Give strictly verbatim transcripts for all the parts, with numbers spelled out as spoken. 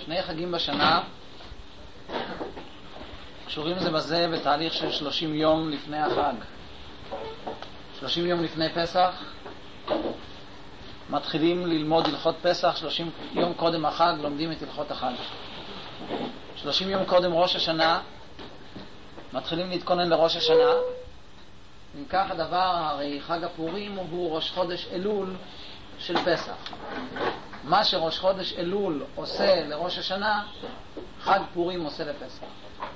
שני חגים בשנה קשורים זה בזה בתהליך של שלושים יום לפני החג. שלושים יום לפני פסח מתחילים ללמוד הלכות פסח, שלושים יום קודם החג לומדים את הלכות החג. שלושים יום קודם ראש השנה מתחילים להתכונן לראש השנה. אם כך הדבר, הרי חג הפורים הוא ראש חודש אלול של פסח. מה שראש חודש אלול עושה לראש השנה, חג פורים עושה לפסח.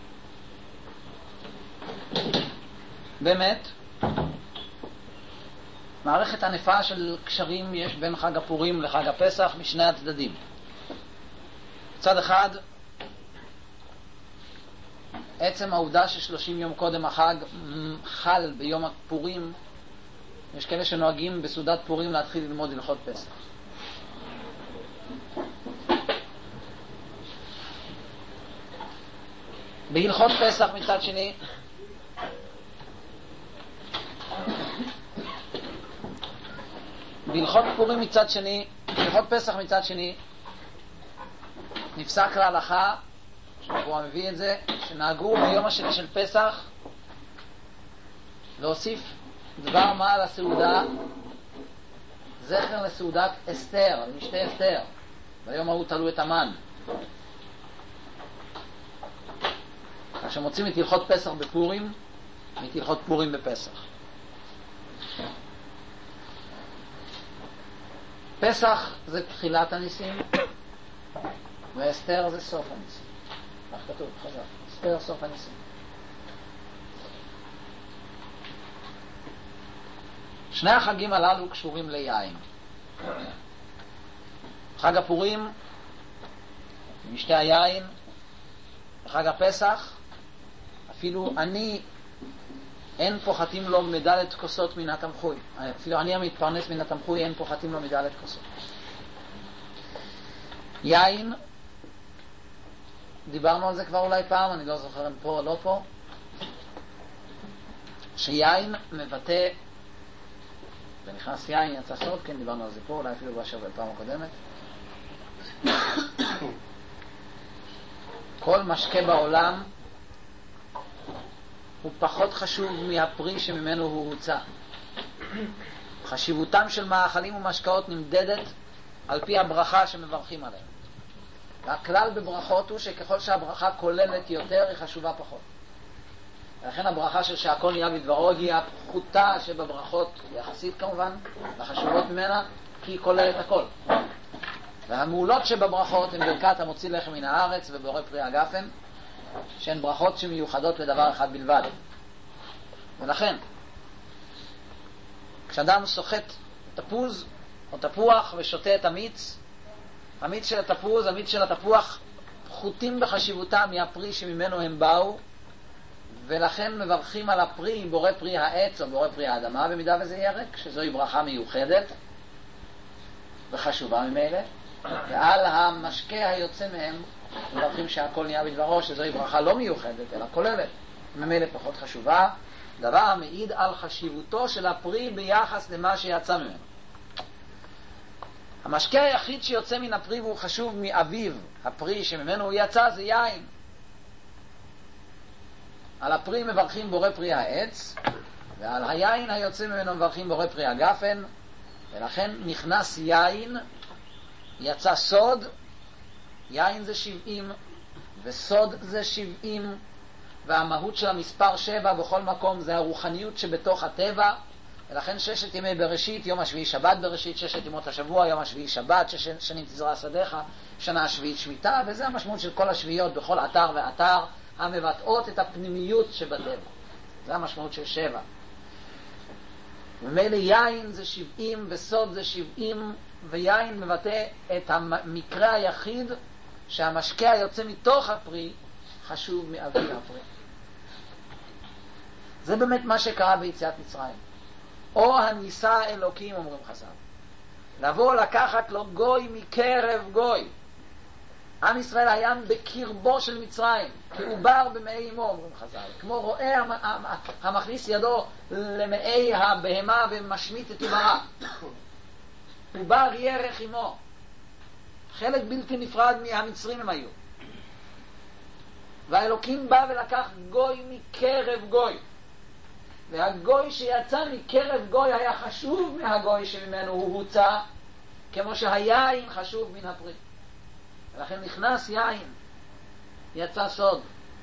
באמת, מערכת ענפה של קשרים יש בין חג הפורים לחג הפסח משני הצדדים. צד אחד, עצם העובדה ששלושים יום קודם החג חל ביום הפורים, יש כאלה שנוהגים בסעודת פורים להתחיל ללמוד הלכות פסח. בהלכות פסח מצד שני, בהלכות פורים מצד שני, בהלכות פסח מצד שני, נפסק להלכה, שהוא מביא את זה, שנהגו ביום השני של פסח להוסיף דבר מה על הסעודה, זכר לסעודת אסתר, משתה אסתר. ביום ההוא תלו את המן. כשמוצאים את הלכות פסח בפורים, את הלכות פורים בפסח. פסח זה תחילת הניסים, ואסתר זה סוף הניסים. כך כתוב, חזק. אסתר סוף הניסים. שני החגים הללו קשורים ליין. חג הפורים, משתה היין, חג הפסח, אפילו אני, אין פוחתים לו מדלת כוסות מן התמחוי. אפילו אני המתפרנס מן התמחוי, אין פוחתים לו מדלת כוסות. יין, דיברנו על זה כבר אולי פעם, אני לא זוכר אם פה או לא פה, שיין מבטא, ונכנס יין יצא סוד, כן דיברנו על זה פה, אולי אפילו באשר בפעם הקודמת. כל משקה בעולם הוא פחות חשוב מהפרי שממנו הוא הוצא. חשיבותם של מאכלים ומשקאות נמדדת על פי הברכה שמברכים עליהם. והכלל בברכות הוא שככל שהברכה כוללת יותר היא חשובה פחות. ולכן הברכה של שהכל נהיה בדברו היא הפחותה שבברכות יחסית כמובן, החשובות ממנה, כי היא כוללת הכל. והמעולות שבברכות הן ברכת המוציא לחם מן הארץ ובורא פרי הגפן, שהן ברכות שמיוחדות לדבר אחד בלבד. ולכן, כשאדם סוחט תפוז או תפוח ושותה את המיץ, המיץ של התפוז, המיץ של התפוח פחותים בחשיבותם מהפרי שממנו הם באו, ולכן מברכים על הפרי, בורא פרי העץ או בורא פרי האדמה, במידה וזה ירק, שזוהי ברכה מיוחדת וחשובה ממילא, ועל המשקה היוצא מהם מברכים שהכל נהיה בדברו, שזוהי ברכה לא מיוחדת אלא כוללת, ממילא פחות חשובה, דבר המעיד על חשיבותו של הפרי ביחס למה שיצא ממנו. המשקה היחיד שיוצא מן הפרי והוא חשוב מאביו, הפרי שממנו הוא יצא, זה יין. על הפרי מברכים בורא פרי העץ, ועל היין היוצא ממנו מברכים בורא פרי הגפן, ולכן נכנס יין, יצא סוד, יין זה שבעים, וסוד זה שבעים, והמהות של המספר שבע בכל מקום זה הרוחניות שבתוך הטבע, ולכן ששת ימי בראשית, יום השביעי שבת בראשית, ששת ימות השבוע, יום השביעי שבת, שש שנים תזרע שדיך, שנה השביעית שמיטה, וזה המשמעות של כל השביעיות בכל אתר ואתר, המבטאות את הפנימיות שבטבע. זה המשמעות של שבע. ומילא יין זה שבעים וסוד זה שבעים, ויין מבטא את המקרה היחיד שהמשקה היוצא מתוך הפרי חשוב מאבי הפרי. זה באמת מה שקרה ביציאת מצרים. או הניסה האלוקים, אומרים חז"ל. לבוא לקחת לו גוי מקרב גוי. עם ישראל היה בקרבו של מצרים, כעובר במאי אמו, אומרים חז"ל. כמו רואה המכניס ידו למאי הבהמה ומשמיט את עוברה. עובר ירך אמו. חלק בלתי נפרד מהמצרים הם היו. והאלוקים בא ולקח גוי מקרב גוי. והגוי שיצא מקרב גוי היה חשוב מהגוי שממנו הוא הוצא, כמו שהיין חשוב מן הפרי. ולכן נכנס יין, יצא סוד.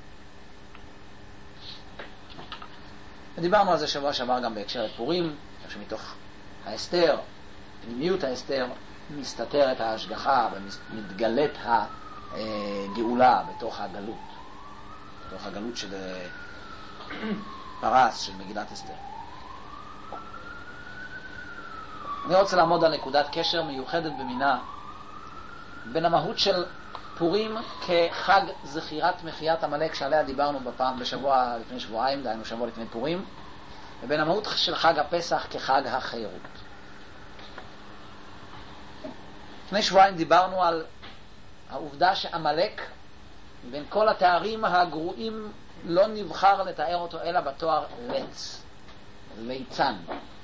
ודיברנו על זה שבוע שעבר גם בהקשר לפורים, שמתוך האסתר, פנימיות האסתר, מסתתרת ההשגחה ומתגלית הגאולה בתוך הגלות, בתוך הגלות של פרס, של מגילת אסתר. אני רוצה לעמוד על נקודת קשר מיוחדת במינה בין המהות של פורים כחג זכירת מחיית עמלק שעליה דיברנו בפעם בשבוע לפני שבועיים, דהיינו שבוע לפני פורים, ובין המהות של חג הפסח כחג החירות. לפני שבועיים דיברנו על העובדה שעמלק בין כל התארים הגרועים לא נבחר לתאר אותו אלא בתואר לץ, ליצן.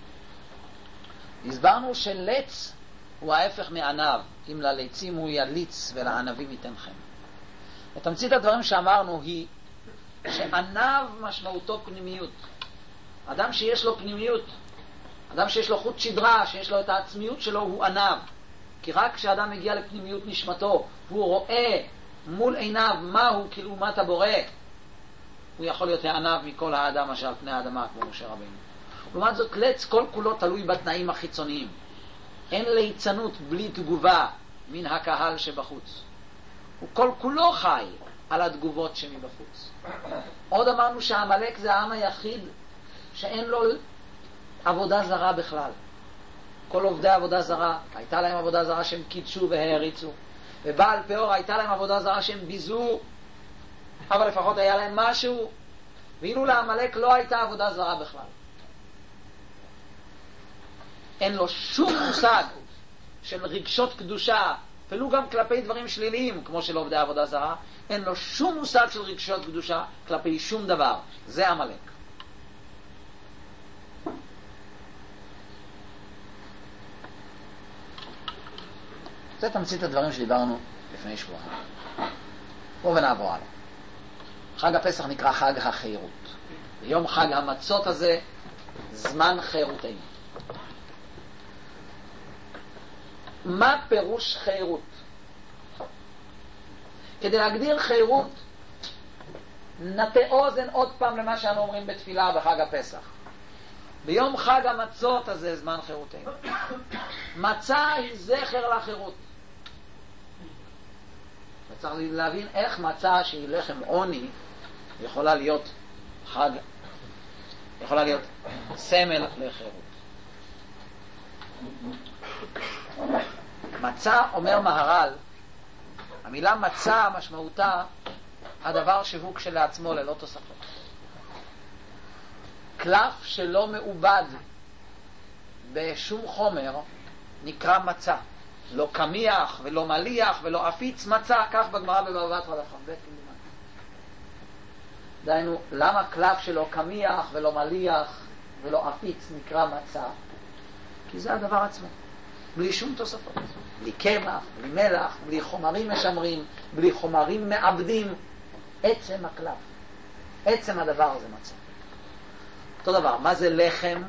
הסברנו שלץ הוא ההפך מענב, אם לליצים הוא יליץ ולענבים ייתן חן. ותמצית הדברים שאמרנו היא שענב משמעותו פנימיות. אדם שיש לו פנימיות, אדם שיש לו חוט שדרה, שיש לו את העצמיות שלו, הוא ענב. כי רק כשאדם מגיע לפנימיות נשמתו, הוא רואה מול עיניו מהו כלעומת הבורא, הוא יכול להיות הענב מכל האדם אשר על פני האדמה, כמו משה רבינו. לעומת זאת, לץ כל כולו תלוי בתנאים החיצוניים. אין ליצנות בלי תגובה מן הקהל שבחוץ. הוא כל כולו חי על התגובות שמבחוץ. עוד אמרנו שהעמלק זה העם היחיד שאין לו עבודה זרה בכלל. כל עובדי עבודה זרה, הייתה להם עבודה זרה שהם קידשו והעריצו. ובעל פאור הייתה להם עבודה זרה שהם ביזו, אבל לפחות היה להם משהו. ואילו לעמלק לא הייתה עבודה זרה בכלל. אין לו שום מושג של רגשות קדושה, אפילו גם כלפי דברים שליליים, כמו של עובדי עבודה זרה, אין לו שום מושג של רגשות קדושה כלפי שום דבר. זה עמלק. זה תמצית הדברים שדיברנו לפני שבועיים. בואו ונעבור הלאה. חג הפסח נקרא חג החירות. ביום חג המצות הזה, זמן חירותנו. מה פירוש חירות? כדי להגדיר חירות, נטה אוזן עוד פעם למה שאנו אומרים בתפילה בחג הפסח. ביום חג המצות הזה, זמן חירותנו. מצה היא זכר לחירות. וצריך להבין איך מצה שהיא לחם עוני יכולה להיות חג, יכולה להיות סמל לחירות. מצה, אומר מהר"ל, המילה מצה משמעותה הדבר שהוא כשלעצמו ללא תוספות. קלף שלא מעובד בשום חומר נקרא מצה. לא קמיח ולא מליח ולא אפיץ, מצה, כך בגמרא בבבא בתרא דף ח' כמדומני. דהיינו, למה קלף שלא קמיח ולא מליח ולא אפיץ נקרא מצה? כי זה הדבר עצמו, בלי שום תוספות, בלי קמח, בלי מלח, בלי חומרים משמרים, בלי חומרים מעבדים. עצם הקלף, עצם הדבר הזה מצה. אותו דבר, מה זה לחם?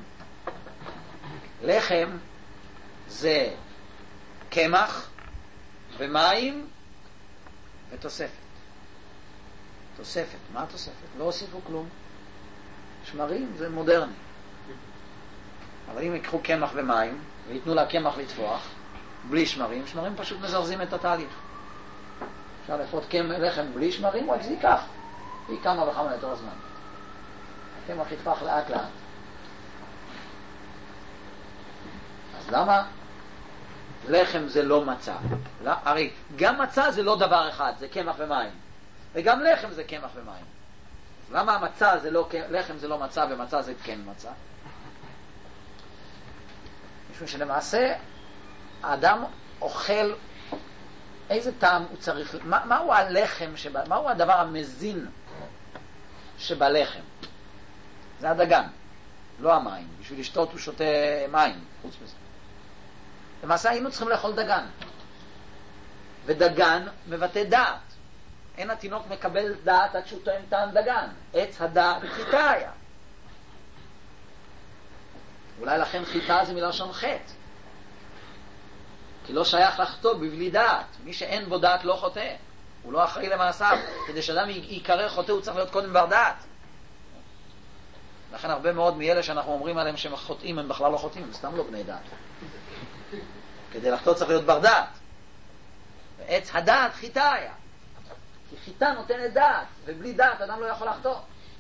לחם זה קמח ומים ותוספת. תוספת, מה התוספת? לא הוסיפו כלום. שמרים זה מודרני. אבל אם יקחו קמח ומים ויתנו לה קמח לטפוח בלי שמרים, שמרים פשוט מזרזים את התהליך. אפשר לפות לחם בלי שמרים, רק זה ייקח. היא כמה וכמה יותר זמן. הקמח יטפח לאט לאט. אז למה לחם זה לא מצה? לא, הרי גם מצה זה לא דבר אחד, זה קמח ומים. וגם לחם זה קמח ומים. אז למה המצה זה לא, לחם זה לא מצה ומצה זה כן מצה? משום שלמעשה האדם אוכל, איזה טעם הוא צריך, מה, מהו הלחם, שבה, מהו הדבר המזין שבלחם? זה הדגן, לא המים. בשביל לשתות הוא שותה מים, חוץ מזה. למעשה היינו צריכים לאכול דגן. ודגן מבטא דעת. אין התינוק מקבל דעת עד שהוא טועם טעם דגן. עץ הדעת חיטה היה. אולי לכן חיטה זה מלשון חטא. כי לא שייך לחטוא בבלי דעת. מי שאין בו דעת לא חוטא. הוא לא אחראי למעשיו. כדי שאדם יקרא חוטא הוא צריך להיות קודם בר דעת. לכן הרבה מאוד מאלה שאנחנו אומרים עליהם שהם חוטאים הם בכלל לא חוטאים, הם סתם לא בני דעת. כדי לחטוא צריך להיות בר דעת. ועץ הדעת חיטה היה. כי חיטה נותנת דעת, ובלי דעת אדם לא יכול לחטוא.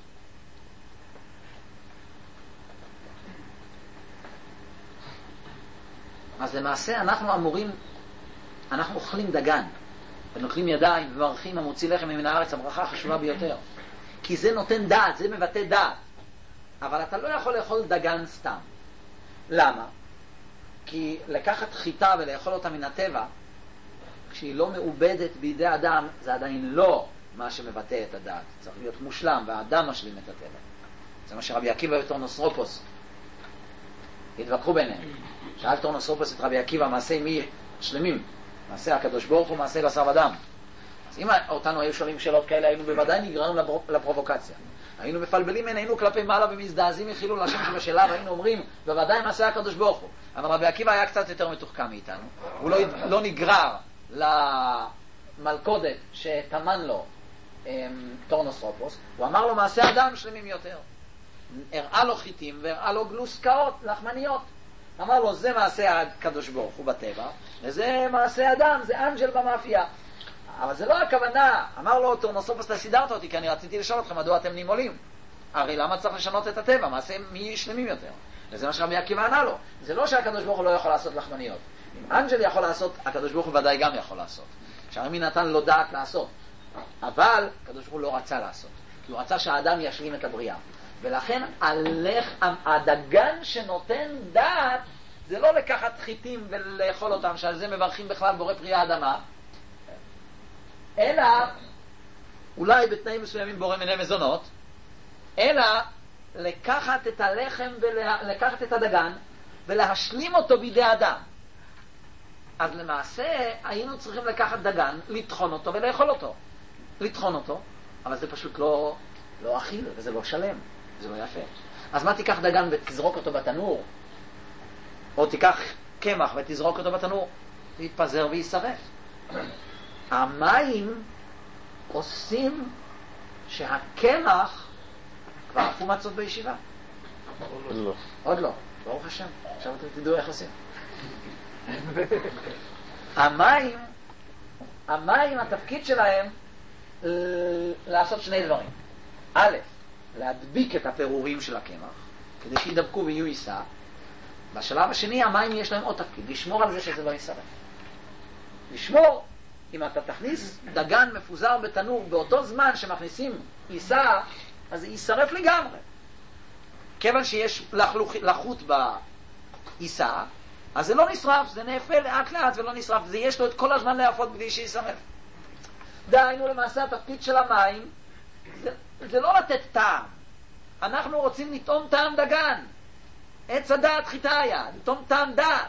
אז למעשה אנחנו אמורים, אנחנו אוכלים דגן, ונוטלים ידיים ומברכים המוציא לחם מן הארץ, הברכה החשובה ביותר. כי זה נותן דעת, זה מבטא דעת. אבל אתה לא יכול לאכול דגן סתם. למה? כי לקחת חיטה ולאכול אותה מן הטבע, כשהיא לא מעובדת בידי אדם, זה עדיין לא מה שמבטא את הדעת. צריך להיות מושלם, והאדם משלים את הטבע. זה מה שרבי עקיבא וטורנוסרופוס התווכחו ביניהם. שאל טורנוסרופוס את רבי עקיבא, מעשה מי שלמים? מעשה הקדוש ברוך הוא, מעשה בשר ודם. אז אם אותנו היו שואלים שאלות כאלה, היינו בוודאי נגררנו לפרובוקציה. היינו מפלבלים עינינו כלפי מעלה ומזדעזים מחילול השם שבשלה, והיינו אומרים, בוודאי מעשה הקדוש ברוך הוא. אבל רבי עקיבא היה קצת יותר מתוחכם מאיתנו. הוא לא, לא נגרר למלכודת שתמן לו טורנוסרופוס. הוא אמר לו מעשה אדם שלמים יותר. הראה לו חיטים והראה לו גלוסקאות, לחמניות. אמר לו, זה מעשה הקדוש ברוך הוא בטבע, וזה מעשה אדם, זה אנג'ל במאפייה. אבל זה לא הכוונה. אמר לו טורנוסרופוס, אתה סידרת אותי, כי אני רציתי לשאול אתכם מדוע אתם נימולים. הרי למה צריך לשנות את הטבע? מעשה מי שלמים יותר? וזה מה שרבי עקיבא ענה לו. זה לא שהקדוש ברוך הוא לא יכול לעשות לחמניות. אם אנג'ל יכול לעשות, הקדוש ברוך הוא ודאי גם יכול לעשות. שהרמי נתן לו דעת לעשות. אבל הקדוש ברוך הוא לא רצה לעשות. כי הוא רצה שהאדם ישלים את הבריאה. ולכן הלך, הדגן שנותן דעת, זה לא לקחת חיטים ולאכול אותם, שעל זה מברכים בכלל בורא פרי האדמה, אלא, אולי בתנאים מסוימים בורא מיני מזונות, אלא לקחת את הלחם ולקחת את הדגן ולהשלים אותו בידי אדם. אז למעשה היינו צריכים לקחת דגן, לטחון אותו ולאכול אותו. לטחון אותו, אבל זה פשוט לא, לא אכיל וזה לא שלם, זה לא יפה. אז מה תיקח דגן ותזרוק אותו בתנור? או תיקח קמח ותזרוק אותו בתנור? זה יתפזר וישרף. המים עושים שהקמח כבר עפו מצות בישיבה. עוד לא. עוד לא. ברוך השם. עכשיו אתם תדעו איך עושים. המים, המים, התפקיד שלהם לעשות שני דברים. א', להדביק את הפירורים של הקמח, כדי שידבקו ויהיו יישא. בשלב השני, המים יש להם עוד תפקיד, לשמור על זה שזה לא יישרף. לשמור, אם אתה תכניס דגן מפוזר בתנור באותו זמן שמכניסים יישא, אז זה יישרף לגמרי. כיוון שיש לחות ביישא, אז זה לא נשרף, זה נאפה לאט לאט ולא נשרף, זה יש לו את כל הזמן להפות בלי שישרף. דהיינו למעשה התפקיד של המים, זה, זה לא לתת טעם. אנחנו רוצים לטעום טעם דגן. עץ הדעת חיטה היה, לטעום טעם דעת.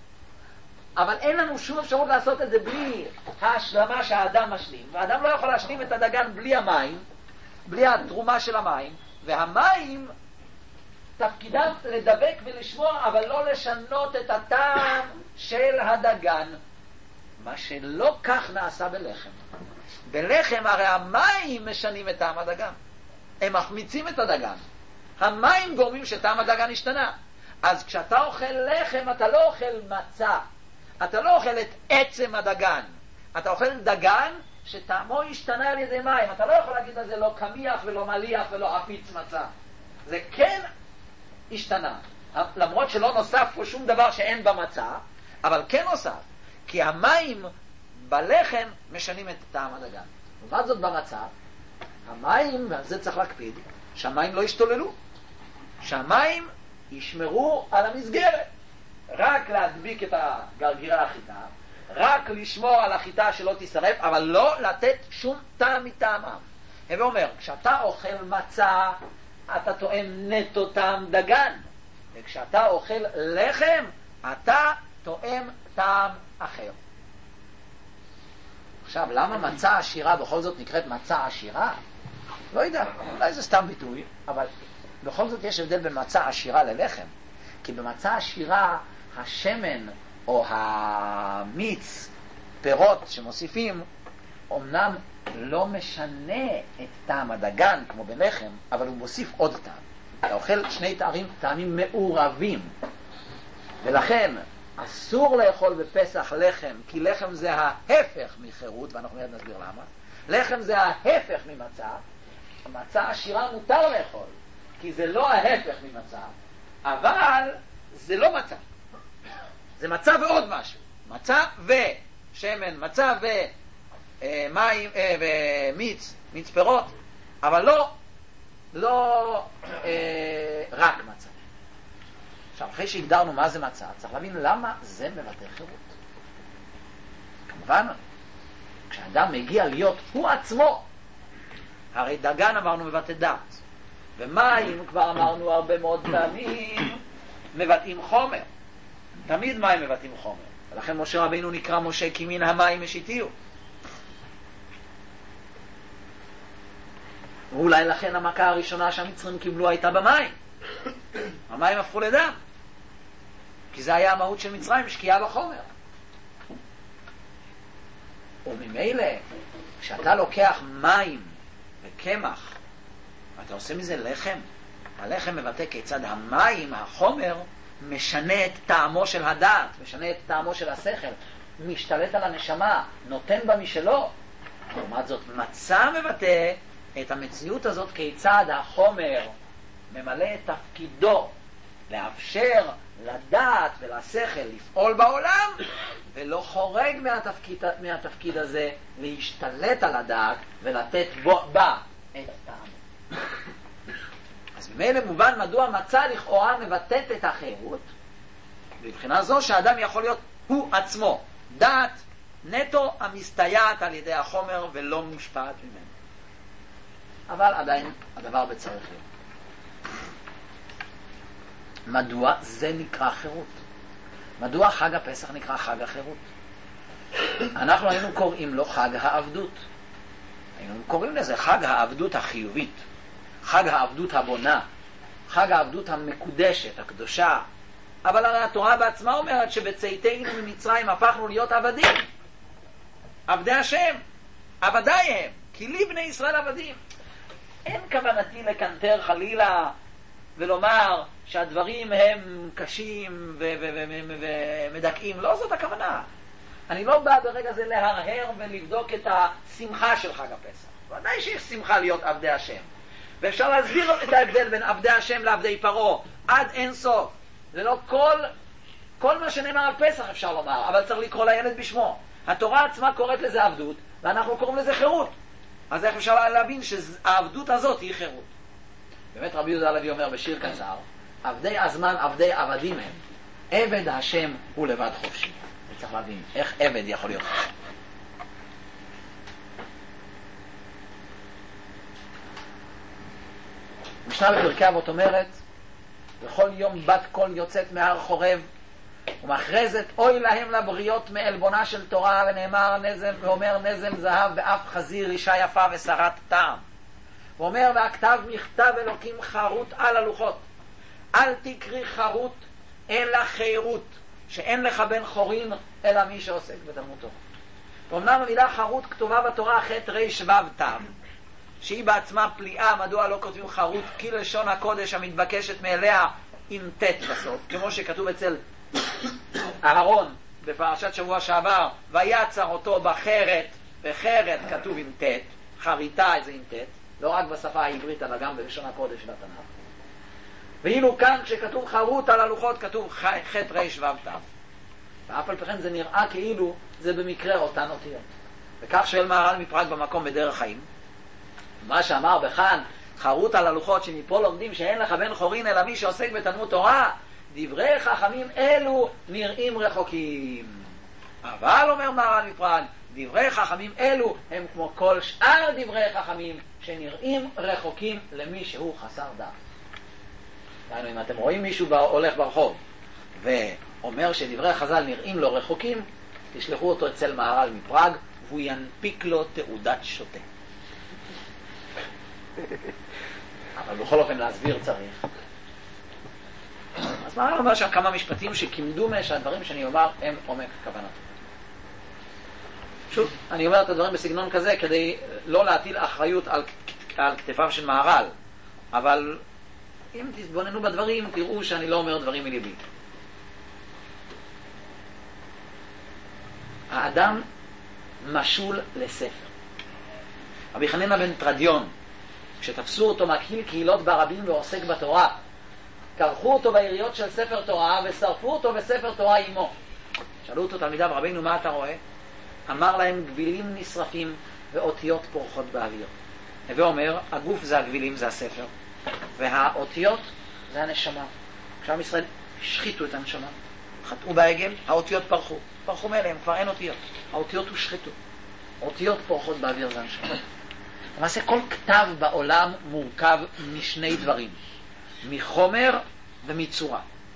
אבל אין לנו שום אפשרות לעשות את זה בלי ההשלמה שהאדם משלים. והאדם לא יכול להשלים את הדגן בלי המים, בלי התרומה של המים, והמים תפקידם לדבק ולשמוע, אבל לא לשנות את הטעם של הדגן. מה שלא כך נעשה בלחם. בלחם הרי המים משנים את טעם הדגן. הם מחמיצים את הדגן. המים גורמים שטעם הדגן השתנה. אז כשאתה אוכל לחם, אתה לא אוכל מצה. אתה לא אוכל את עצם הדגן. אתה אוכל דגן שטעמו השתנה על ידי מים. אתה לא יכול להגיד על זה לא קמיח ולא מליח ולא עפיץ מצה. זה כן השתנה. למרות שלא נוסף פה שום דבר שאין במצה, אבל כן נוסף. כי המים בלחם משנים את טעם הדגן. ומה זאת במצה? המים, ועל זה צריך להקפיד, שהמים לא ישתוללו. שהמים ישמרו על המסגרת. רק להדביק את הגרגירה החיטה, רק לשמור על החיטה שלא תשרף, אבל לא לתת שום טעם מטעמם. הווה אומר, כשאתה אוכל מצה, אתה טועם נטו טעם דגן. וכשאתה אוכל לחם, אתה טועם טעם אחר. עכשיו, למה מצה עשירה בכל זאת נקראת מצה עשירה? לא יודע, אולי זה סתם ביטוי, אבל בכל זאת יש הבדל בין מצה עשירה ללחם. כי במצה עשירה השמן או המיץ, פירות שמוסיפים, אמנם לא משנה את טעם הדגן כמו בלחם, אבל הוא מוסיף עוד טעם. אתה אוכל שני טעמים, טעמים מעורבים. ולכן אסור לאכול בפסח לחם, כי לחם זה ההפך מחירות, ואנחנו מיד נסביר למה. לחם זה ההפך ממצה. מצה עשירה מותר לאכול, כי זה לא ההפך ממצה, אבל זה לא מצה. זה מצה ועוד משהו. מצה ושמן, מצה ומים ומיץ, מיץ פירות, אבל לא, לא אה, רק מצה. עכשיו, אחרי שהגדרנו מה זה מצה, צריך להבין למה זה מבטא חירות. כמובן, כשאדם מגיע להיות הוא עצמו, הרי דגן אמרנו מבטא דעת, ומים כבר אמרנו הרבה מאוד פעמים מבטאים חומר. תמיד מים מבטאים חומר, ולכן משה רבינו נקרא משה כי מן המים משיתיהו. ואולי לכן המכה הראשונה שהמצרים קיבלו הייתה במים. המים הפכו לדם, כי זה היה המהות של מצרים, שקיעה בחומר. וממילא כשאתה לוקח מים וקמח ואתה עושה מזה לחם, הלחם מבטא כיצד המים, החומר, משנה את טעמו של הדעת, משנה את טעמו של השכל, משתלט על הנשמה, נותן בה משלו. לעומת זאת, מצה מבטא את המציאות הזאת כיצד החומר ממלא את תפקידו לאפשר לדעת ולשכל לפעול בעולם, ולא חורג מהתפקיד, מהתפקיד הזה להשתלט על הדעת ולתת בו, בה את הטעם. אז במילא מובן מדוע מצה לכאורה מבטאת את החירות, מבחינה זו שהאדם יכול להיות הוא עצמו, דעת נטו המסתייעת על ידי החומר ולא מושפעת ממנו. אבל עדיין הדבר בצריך להיות. מדוע זה נקרא חירות? מדוע חג הפסח נקרא חג החירות? אנחנו היינו קוראים לו חג העבדות. היינו קוראים לזה חג העבדות החיובית, חג העבדות הבונה, חג העבדות המקודשת, הקדושה. אבל הרי התורה בעצמה אומרת שבצאתנו ממצרים הפכנו להיות עבדים, עבדי השם, עבדי הם, כי לי בני ישראל עבדים. אין כוונתי לקנטר חלילה ולומר שהדברים הם קשים ומדכאים, לא זאת הכוונה. אני לא בא ברגע זה להרהר ולבדוק את השמחה של חג הפסח. ודאי שיש שמחה להיות עבדי השם, ואפשר להסביר את ההבדל בין עבדי השם לעבדי פרעה עד אין סוף. זה לא כל, כל מה שנאמר על פסח אפשר לומר, אבל צריך לקרוא לילד בשמו. התורה עצמה קוראת לזה עבדות, ואנחנו קוראים לזה חירות. אז איך אפשר להבין שהעבדות הזאת היא חירות? באמת רבי יהודה הלוי אומר בשיר קצר, עבדי הזמן עבדי עבדים הם, עבד השם הוא לבד חופשי. צריך להבין איך עבד יכול להיות חופשי. משנה בפרקי אבות אומרת, בכל יום בת קול יוצאת מהר חורב ומכרזת אוי להם לבריות מעלבונה של תורה, ונאמר נזם, ואומר נזם זהב ואף חזיר אישה יפה ושרת טעם. ואומר והכתב מכתב אלוקים חרוט על הלוחות, אל תקרי חרוט אלא חירות, שאין לך בן חורין אלא מי שעוסק בתלמוד תורה. ואומנם המילה חרוט כתובה בתורה ח' ר' ו' ת', שהיא בעצמה פליאה. מדוע לא כותבים חרוט? כי לשון הקודש המתבקשת מאליה עם ט' בסוף, כמו שכתוב אצל אהרון בפרשת שבוע שעבר, ויצר אותו בחרת, בחרת כתוב עם ט', חריטה זה עם ט', לא רק בשפה העברית אלא גם בלשון הקודש של התנ"ך. ואילו כאן כשכתוב חרוט על הלוחות כתוב ח' ר' ו' ת', ואף על פי כן זה נראה כאילו זה במקרה אותן אותיות. וכך שואל מהר"ל מפראג במקום בדרך חיים, מה שאמר בכאן חרוט על הלוחות, שמפה לומדים שאין לך בן חורין אלא מי שעוסק בתלמוד תורה, דברי חכמים אלו נראים רחוקים. אבל אומר מהר"ל מפראג, דברי חכמים אלו הם כמו כל שאר דברי חכמים שנראים רחוקים למי שהוא חסר דעת. דהיינו, אם אתם רואים מישהו הולך ברחוב ואומר שדברי חז"ל נראים לו רחוקים, תשלחו אותו אצל מהר"ל מפראג, והוא ינפיק לו תעודת שוטה. אבל בכל אופן להסביר צריך. אז מה אני אומר שם כמה משפטים שכימדו שהדברים שאני אומר הם עומק כוונתו. שוב, אני אומר את הדברים בסגנון כזה כדי לא להטיל אחריות על, על כתפיו של מהר"ל, אבל אם תתבוננו בדברים תראו שאני לא אומר דברים מליבי. האדם משול לספר. רבי חנינא בן תרדיון, כשתפסו אותו מקהיל קהילות ברבים ועוסק בתורה, קרחו אותו בעיריות של ספר תורה ושרפו אותו בספר תורה עמו. שאלו אותו תלמידיו, רבינו, מה אתה רואה? אמר להם, גבילים נשרפים ואותיות פורחות באוויר. ואומר, הגוף זה הגבילים, זה הספר, והאותיות זה הנשמה. כשעם ישראל השחיתו את הנשמה, חטאו בעגל, האותיות פרחו. פרחו מאליהם, כבר אין אותיות. האותיות הושחתו. אותיות פורחות באוויר זה הנשמה. למעשה כל כתב בעולם מורכב משני דברים, מחומר ומצורה.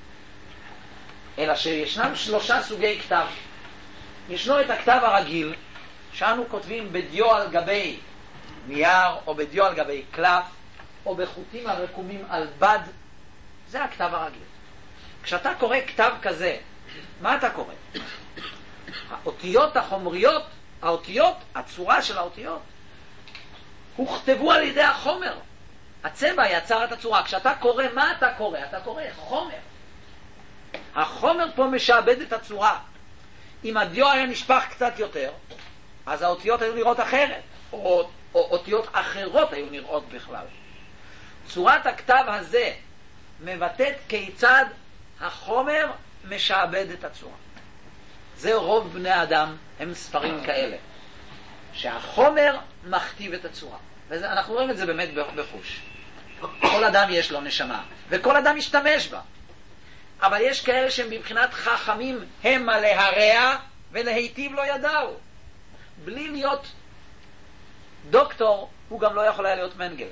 אלא שישנם שלושה סוגי כתב. ישנו את הכתב הרגיל, שאנו כותבים בדיו על גבי נייר, או בדיו על גבי קלף, או בחוטים הרקומים על בד. זה הכתב הרגיל. כשאתה קורא כתב כזה, מה אתה קורא? האותיות החומריות, האותיות, הצורה של האותיות, הוכתבו על ידי החומר. הצבע יצר את הצורה. כשאתה קורא, מה אתה קורא? אתה קורא חומר. החומר פה משעבד את הצורה. אם הדיו היה נשפך קצת יותר, אז האותיות היו נראות אחרת, או, או אותיות אחרות היו נראות בכלל. צורת הכתב הזה מבטאת כיצד החומר משעבד את הצורה. זה רוב בני האדם, הם ספרים כאלה, שהחומר מכתיב את הצורה. ואנחנו רואים את זה באמת בחוש. כל אדם יש לו נשמה, וכל אדם משתמש בה. אבל יש כאלה שהם בבחינת חכמים, הם להרע ולהיטיב לא ידעו. בלי להיות דוקטור, הוא גם לא יכול היה להיות מנגלה.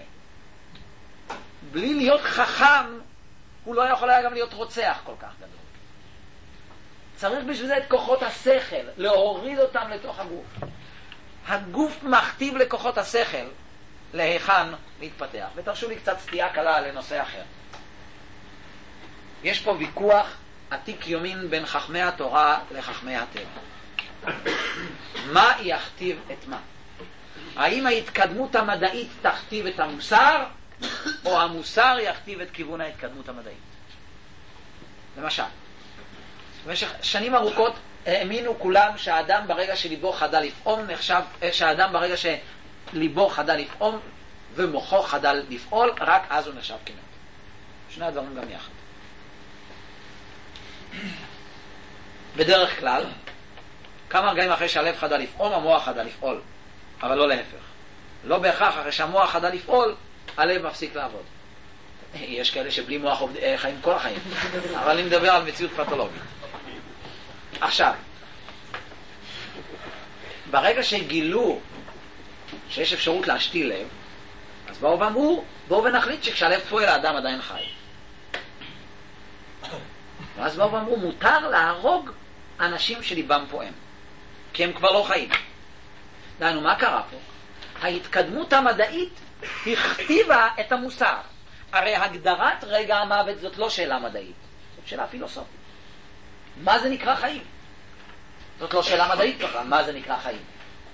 בלי להיות חכם, הוא לא יכול היה גם להיות רוצח כל כך גדול. צריך בשביל זה את כוחות השכל, להוריד אותם לתוך הגוף. הגוף מכתיב לכוחות השכל להיכן להתפתח. ותרשו לי קצת סטייה קלה לנושא אחר. יש פה ויכוח עתיק יומין בין חכמי התורה לחכמי הטבע. מה יכתיב את מה? האם ההתקדמות המדעית תכתיב את המוסר, או המוסר יכתיב את כיוון ההתקדמות המדעית? למשל, במשך שנים ארוכות האמינו כולם שהאדם ברגע שליבו חדל לפעום נחשב, שהאדם ברגע שליבו חדל לפעום ומוחו חדל לפעול, רק אז הוא נחשב כמת. שני הדברים גם יחד. בדרך כלל, כמה רגעים אחרי שהלב חדל לפעום, המוח חדל לפעול, אבל לא להפך. לא בהכרח אחרי שהמוח חדל לפעול, הלב מפסיק לעבוד. יש כאלה שבלי מוח חיים כל החיים, אבל אני מדבר על מציאות פתולוגית. עכשיו, ברגע שגילו שיש אפשרות להשתיל לב, אז באו ואמרו, בואו ונחליט שכשהלב פועל האדם עדיין חי. ואז באו ואמרו, מותר להרוג אנשים שליבם פועם, כי הם כבר לא חיים. דיינו, מה קרה פה? ההתקדמות המדעית הכתיבה את המוסר. הרי הגדרת רגע המוות זאת לא שאלה מדעית, זאת שאלה פילוסופית. מה זה נקרא חיים? זאת לא שאלה מדעית בכלל, מה זה נקרא חיים?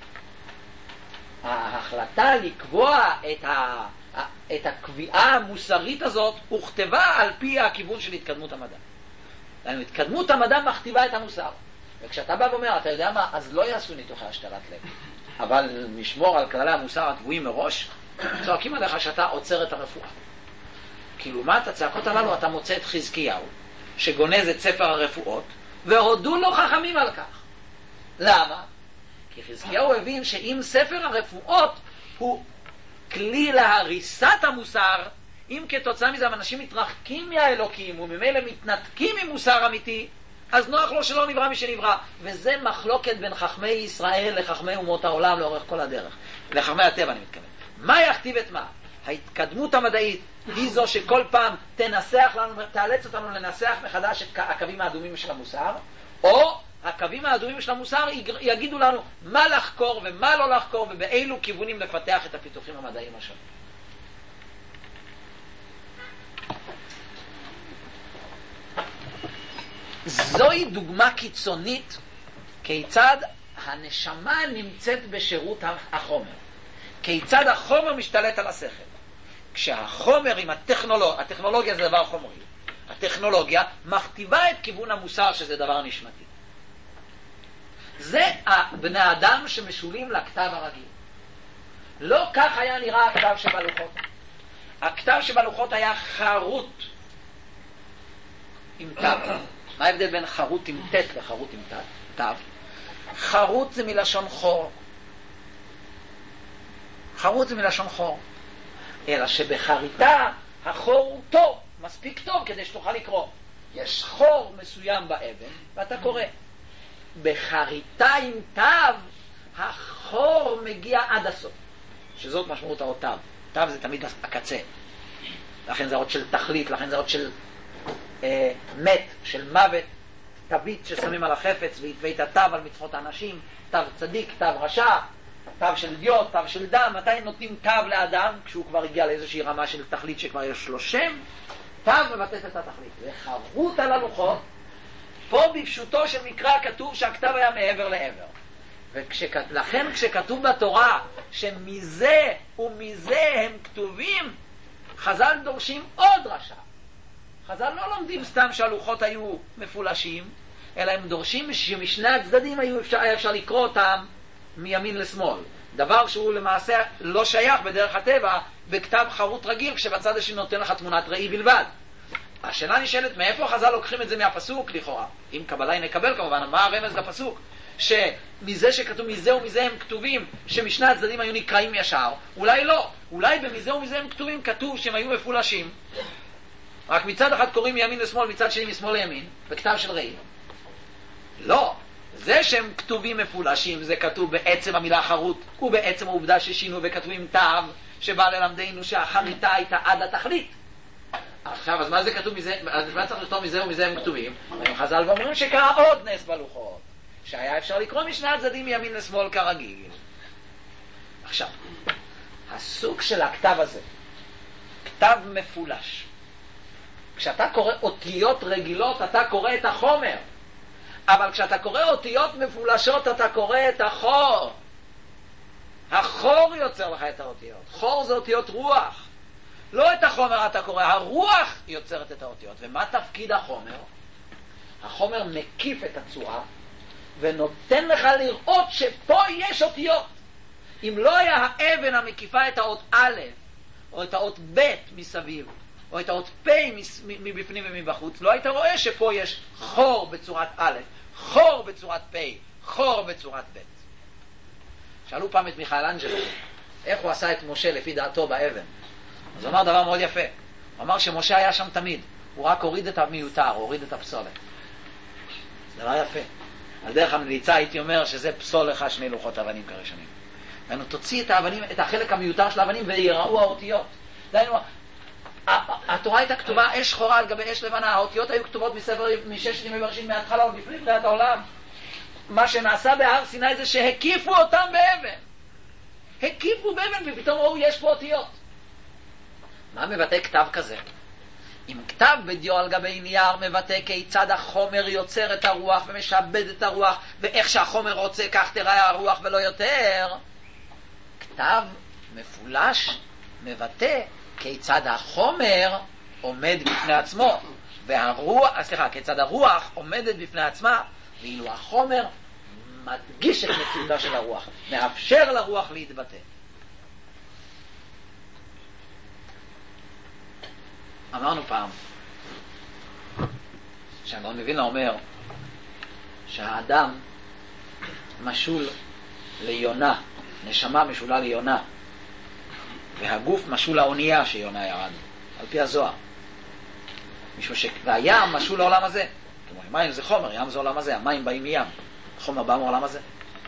ההחלטה לקבוע את, ה, את הקביעה המוסרית הזאת הוכתבה על פי הכיוון של התקדמות המדע. התקדמות המדע מכתיבה את המוסר. וכשאתה בא ואומר, אתה יודע מה, אז לא יעשו ניתוחי השתלת לב, אבל נשמור על כללי המוסר הקבועים מראש, צועקים עליך שאתה עוצר את הרפואה. כאילו מה, את הצעקות הללו אתה מוצא את חזקיהו, שגונז את ספר הרפואות, והודו לו חכמים על כך. למה? כי חזקיהו הבין שאם ספר הרפואות הוא כלי להריסת המוסר, אם כתוצאה מזה אנשים מתרחקים מהאלוקים וממילא מתנתקים ממוסר אמיתי, אז נוח לו שלא נברא מי שנברא. וזה מחלוקת בין חכמי ישראל לחכמי אומות העולם לאורך כל הדרך. לחכמי הטבע אני מתכוון. מה יכתיב את מה? ההתקדמות המדעית היא זו שכל פעם תנסח לנו, תאלץ אותנו לנסח מחדש את הקווים האדומים של המוסר, או הקווים האדומים של המוסר יגידו לנו מה לחקור ומה לא לחקור ובאילו כיוונים לפתח את הפיתוחים המדעיים השונים. זוהי דוגמה קיצונית כיצד הנשמה נמצאת בשירות החומר, כיצד החומר משתלט על השכל. כשהחומר עם הטכנולוגיה, הטכנולוגיה זה דבר חומרי, הטכנולוגיה מכתיבה את כיוון המוסר שזה דבר נשמתי. זה בני אדם שמשולים לכתב הרגיל. לא כך היה נראה הכתב שבלוחות. הכתב שבלוחות היה חרוט עם תו. מה ההבדל בין חרוט עם תת לחרוט עם תו? חרוט זה מלשון חור. חרוט זה מלשון חור. אלא שבחריטה החור הוא טוב, מספיק טוב כדי שתוכל לקרוא. יש חור מסוים באבן ואתה קורא. בחריטה עם תו החור מגיע עד הסוף, שזאת משמעות האות תו. תו זה תמיד הקצה, לכן זה אות של תכלית, לכן זה אות של אה, מת, של מוות, תווית ששמים על החפץ והתווית תו על מצוות האנשים, תו צדיק, תו רשע, תו של דיוט, תו של דם. מתי נותנים תו לאדם? כשהוא כבר הגיע לאיזושהי רמה של תכלית שכבר יש לו שם. תו מבטאת את התכלית. וחרוט על הלוחות. פה בפשוטו של מקרא כתוב שהכתב היה מעבר לעבר. ולכן כשכתוב בתורה שמזה ומזה הם כתובים, חז"ל דורשים עוד דרשה. חז"ל לא לומדים סתם שהלוחות היו מפולשים, אלא הם דורשים שמשני הצדדים היו אפשר, היה אפשר לקרוא אותם מימין לשמאל. דבר שהוא למעשה לא שייך בדרך הטבע בכתב חרוט רגיל, כשבצד השני נותן לך תמונת ראי בלבד. השאלה נשאלת, מאיפה חז"ל לוקחים את זה מהפסוק לכאורה? אם קבלה נקבל כמובן, מה הרמז לפסוק? שמזה שכתוב מזה ומזה הם כתובים, שמשני הצדדים היו נקראים ישר. אולי לא, אולי במזה ומזה הם כתובים כתוב שהם היו מפולשים, רק מצד אחד קוראים מימין לשמאל, מצד שני משמאל לימין, בכתב של ראי. לא, זה שהם כתובים מפולשים זה כתוב בעצם המילה חרוט, ובעצם העובדה ששינו וכתבו עם תו שבא ללמדנו שהחריטה הייתה עד התכלית. עכשיו, אז מה זה כתוב מזה? אז מה צריך לכתוב מזה ומזה הם כתובים? הם חז"ל ואומרים שקרה עוד נס בלוחות, שהיה אפשר לקרוא משני הצדדים מימין לשמאל כרגיל. עכשיו, הסוג של הכתב הזה, כתב מפולש. כשאתה קורא אותיות רגילות אתה קורא את החומר, אבל כשאתה קורא אותיות מפולשות אתה קורא את החור. החור יוצר לך את האותיות. חור זה אותיות רוח, לא את החומר אתה קורא, הרוח יוצרת את האותיות. ומה תפקיד החומר? החומר מקיף את הצורה ונותן לך לראות שפה יש אותיות. אם לא היה האבן המקיפה את האות א' או את האות ב' מסביב או את האות פ' מבפנים ומבחוץ, לא היית רואה שפה יש חור בצורת א', חור בצורת פ', חור בצורת ב'. שאלו פעם את מיכאלנג'לו איך הוא עשה את משה לפי דעתו באבן. אז הוא אמר דבר מאוד יפה. הוא אמר שמשה היה שם תמיד, הוא רק הוריד את המיותר, הוריד את הפסולת. זה דבר יפה. על דרך המליצה הייתי אומר שזה פסול לך שני לוחות אבנים כראשונים. דיינו, תוציא את האבנים, את החלק המיותר של האבנים ויראו האותיות. דיינו, התורה הייתה כתובה אש שחורה על גבי אש לבנה, האותיות היו כתובות מספר מששת ימי בראשית מההתחלה עוד לפני בריאת העולם. מה שנעשה בהר סיני זה שהקיפו אותם באבן. הקיפו באבן ופתאום ראו יש פה אותיות. מה מבטא כתב כזה? אם כתב בדיו על גבי נייר מבטא כיצד החומר יוצר את הרוח ומשעבד את הרוח, ואיך שהחומר רוצה כך תראה הרוח ולא יותר, כתב מפולש מבטא כיצד החומר עומד בפני עצמו, והרוח, סליחה, כיצד הרוח עומדת בפני עצמה, ואילו החומר מדגיש את מציאותה של הרוח, מאפשר לרוח להתבטא. אמרנו פעם שהגאון מווילנה אומר שהאדם משול ליונה, נשמה משולה ליונה, והגוף משול לאונייה שיונה ירד, על פי הזוהר. משום ש... והים משול לעולם הזה. כמו מים זה חומר, ים זה עולם הזה, המים באים מים, חומר בא מעולם הזה.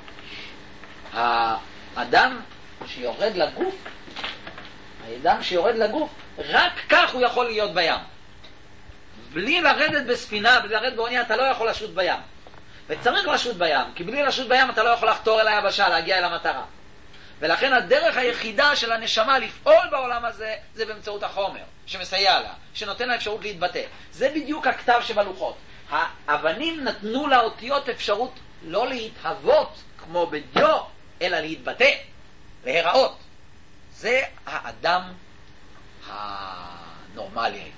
האדם שיורד לגוף, האדם שיורד לגוף, רק כך הוא יכול להיות בים. בלי לרדת בספינה, בלי לרדת באונייה, אתה לא יכול לשוט בים. וצריך לשוט בים, כי בלי לשוט בים אתה לא יכול לחתור אל היבשה, להגיע אל המטרה. ולכן הדרך היחידה של הנשמה לפעול בעולם הזה, זה באמצעות החומר, שמסייע לה, שנותן לה אפשרות להתבטא. זה בדיוק הכתב שבלוחות. האבנים נתנו לאותיות אפשרות לא להתהוות כמו בדיו, אלא להתבטא, להיראות. זה האדם הנורמלי, הייתי.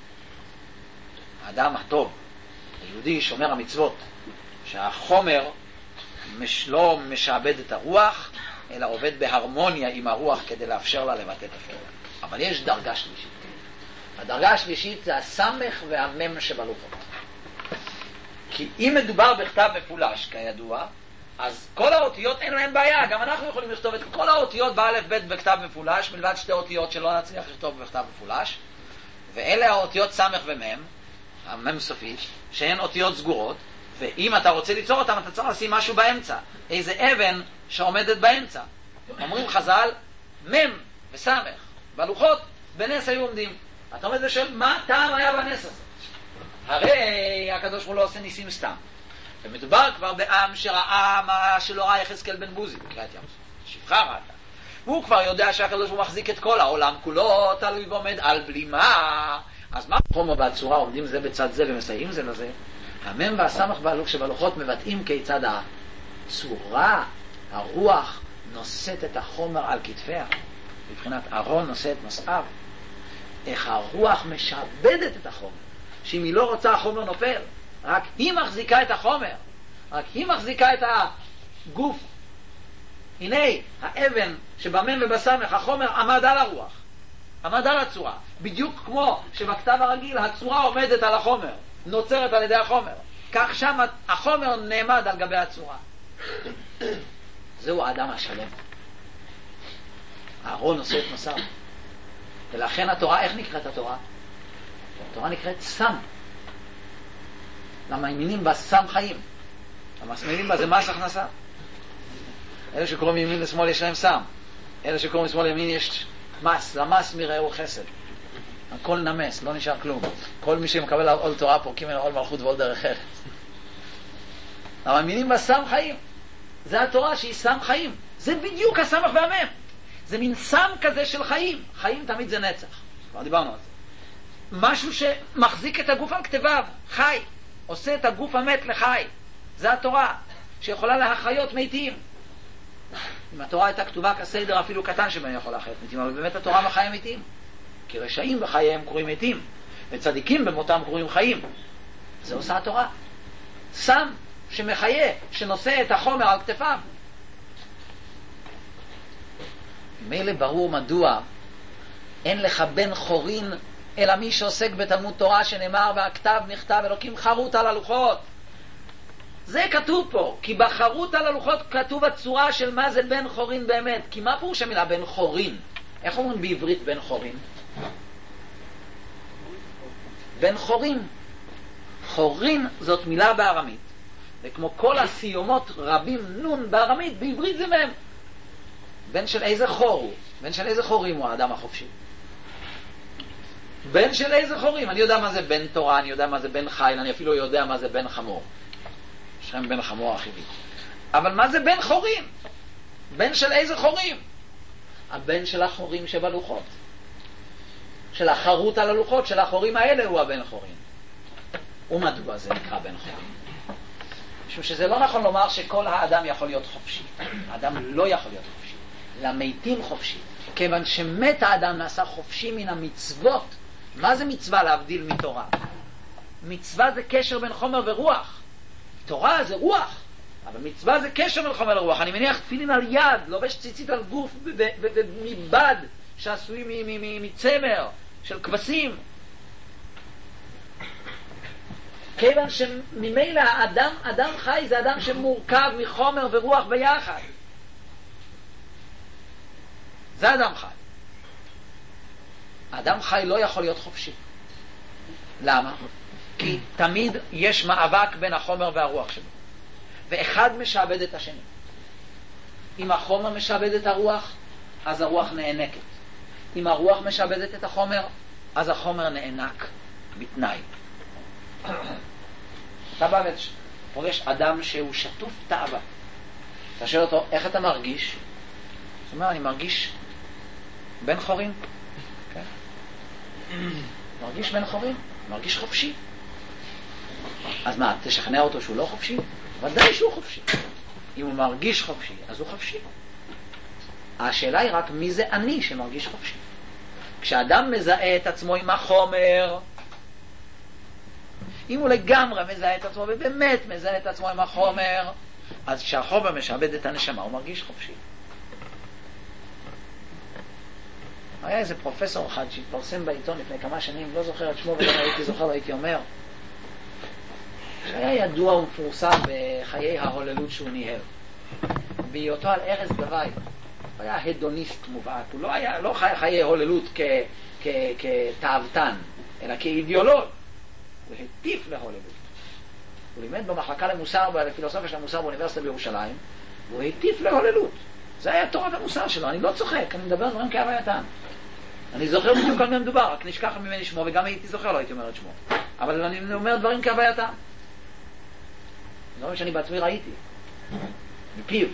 האדם הטוב, היהודי שומר המצוות, שהחומר מש, לא משעבד את הרוח, אלא עובד בהרמוניה עם הרוח כדי לאפשר לה לבטא את הפעולה. אבל יש דרגה שלישית. הדרגה השלישית זה הסמך והמם שבלוחות. כי אם מדובר בכתב מפולש, כידוע, אז כל האותיות אין להם בעיה. גם אנחנו יכולים לכתוב את כל האותיות באלף בית בכתב מפולש, מלבד שתי אותיות שלא נצליח לכתוב בכתב מפולש. ואלה האותיות סמך ומם, המם סופית, שהן אותיות סגורות, ואם אתה רוצה ליצור אותם, אתה צריך לשים משהו באמצע. איזה אבן שעומדת באמצע. אומרים חז"ל, מם וסמך. בלוחות, בנס היו עומדים. אתה עומד ושואל, מה טעם היה בנס הזה? הרי הקדוש ברוך הוא לא עושה ניסים סתם. ומדובר כבר בעם שראה מה שלא ראה יחזקאל בן בוזי, בקריאת ים סוף. שפחה ראתה. הוא כבר יודע שהקדוש ברוך הוא מחזיק את כל העולם כולו, תלוי ועומד על בלימה. אז מה חומר והצורה עומדים זה בצד זה ומסייעים זה לזה? המם והסמך והלוק שבלוחות מבטאים כיצד הצורה, הרוח, נושאת את החומר על כתפיה. מבחינת ארון נושא את נושאיו. איך הרוח משעבדת את החומר. שאם היא לא רוצה החומר נופל. רק היא מחזיקה את החומר. רק היא מחזיקה את הגוף. הנה, האבן שבמם ובסמך, החומר עמד על הרוח. עמד על הצורה. בדיוק כמו שבכתב הרגיל הצורה עומדת על החומר. נוצרת על ידי החומר. כך שם החומר נעמד על גבי הצורה. זהו האדם השלם. הארון נושא את נושאיו. ולכן התורה, איך נקראת התורה? התורה נקראת סם. למה ימינים בה סם חיים? המסמילים בה זה מס הכנסה. אלה שקוראים ימין לשמאל יש להם סם. אלה שקוראים לשמאל ימין יש מס. למס מרעהו חסד. הכל נמס, לא נשאר כלום. כל מי שמקבל עול תורה פורקים ממנו עול מלכות ועול דרך ארץ. למה ימינים בה סם חיים? זה התורה שהיא סם חיים. זה בדיוק הסמך והמם. זה מין סם כזה של חיים. חיים תמיד זה נצח. כבר דיברנו על זה. משהו שמחזיק את הגוף על כתביו. חי. עושה את הגוף המת לחי. זה התורה. שיכולה להחיות מתים. אם התורה הייתה כתובה כסדר אפילו קטן שבהם יכול להחיות מתים. אבל באמת התורה מחיה מתים. כי רשעים בחייהם קוראים מתים. וצדיקים במותם קוראים חיים. זה עושה התורה. סם שמחיה. שנושא את החומר על כתפיו. מילא ברור מדוע אין לך בן חורין אלא מי שעוסק בתלמוד תורה שנאמר והכתב נכתב אלוקים חרוט על הלוחות. זה כתוב פה, כי בחרוט על הלוחות כתוב הצורה של מה זה בן חורין באמת. כי מה פירוש המילה בן חורין? איך אומרים בעברית בן חורין? בן חורין. חורין זאת מילה בארמית, וכמו כל הסיומות רבים נון בארמית, בעברית זה מהם. בן של איזה חור הוא? בן של איזה חורים הוא האדם החופשי? בן של איזה חורים? אני יודע מה זה בן תורה, אני יודע מה זה בן חיל, אני אפילו יודע מה זה בן חמור. שם בן חמור אחידי. אבל מה זה בן חורים? בן של איזה חורים? הבן של החורים שבלוחות. של החרוט על הלוחות, של החורים האלה הוא הבן חורים. ומדוע זה נקרא בן חורים? משום שזה לא נכון לומר שכל האדם יכול להיות חופשי. האדם לא יכול להיות חופשי. למתים חופשי. כיוון שמת האדם נעשה חופשי מן המצוות. מה זה מצווה להבדיל מתורה? מצווה זה קשר בין חומר ורוח. תורה זה רוח, אבל מצווה זה קשר בין חומר ורוח. אני מניח תפילין על יד, לובש ציצית על גוף מבד שעשוי מצמר של כבשים. כיוון שממילא האדם, אדם חי זה אדם שמורכב מחומר ורוח ביחד. זה אדם חי. אדם חי לא יכול להיות חופשי. למה? כי תמיד יש מאבק בין החומר והרוח שלו. ואחד משעבד את השני. אם החומר משעבד את הרוח, אז הרוח נענקת. אם הרוח משעבדת את החומר, אז החומר נענק בתנאי. אתה בא פוגש אדם שהוא שטוף תאווה. אתה שואל אותו, איך אתה מרגיש? זאת אומרת, אני מרגיש בן חורים. כן? מרגיש בן חורים, מרגיש חופשי. אז מה, תשכנע אותו שהוא לא חופשי? ודאי שהוא חופשי. אם הוא מרגיש חופשי, אז הוא חופשי. השאלה היא רק מי זה אני שמרגיש חופשי. כשאדם מזהה את עצמו עם החומר, אם הוא לגמרי מזהה את עצמו ובאמת מזהה את עצמו עם החומר, אז כשהחומר משעבד את הנשמה הוא מרגיש חופשי. היה איזה פרופסור אחד שהתפרסם בעיתון לפני כמה שנים, לא זוכר את שמו ולא הייתי זוכר, לא הייתי אומר, שהיה ידוע ומפורסם בחיי ההוללות שהוא ניהל, בהיותו על ערש דווי. הוא היה הדוניסט מובהק, הוא לא היה, לא חי חיי הוללות כ, כ, כתאוותן, אלא כאידיאולוג. הוא הטיף להוללות. הוא לימד במחלקה למוסר, לפילוסופיה של המוסר באוניברסיטה בירושלים, והוא הטיף להוללות. זה היה תורת המוסר שלו, אני לא צוחק, אני מדבר דברים כהווייתם. אני זוכר בדיוק על מי מדובר, רק נשכח ממני שמו, וגם הייתי זוכר, לא הייתי אומר את שמו. אבל אני אומר דברים כהווייתם. דברים שאני בעצמי ראיתי. מפיו.